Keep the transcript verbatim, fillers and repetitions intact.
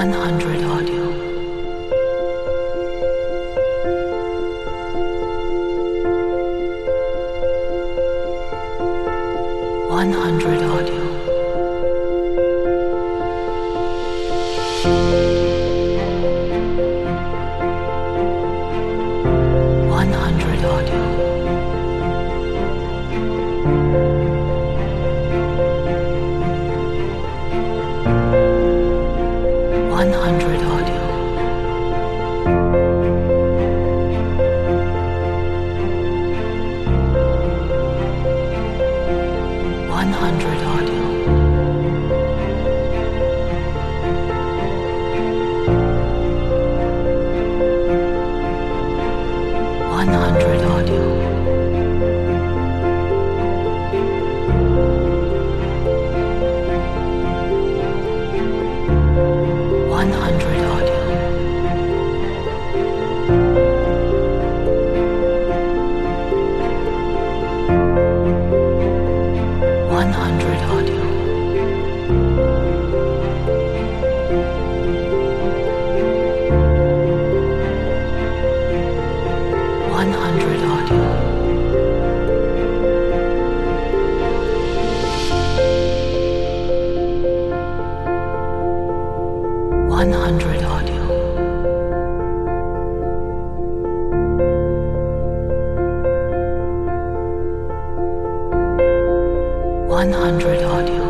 one hundred audio. one hundred audio. one hundred audio. one hundred audio. one hundred audio. one hundred audio. one hundred audio. one hundred audio. one hundred audio. one hundred audio. one hundred audio.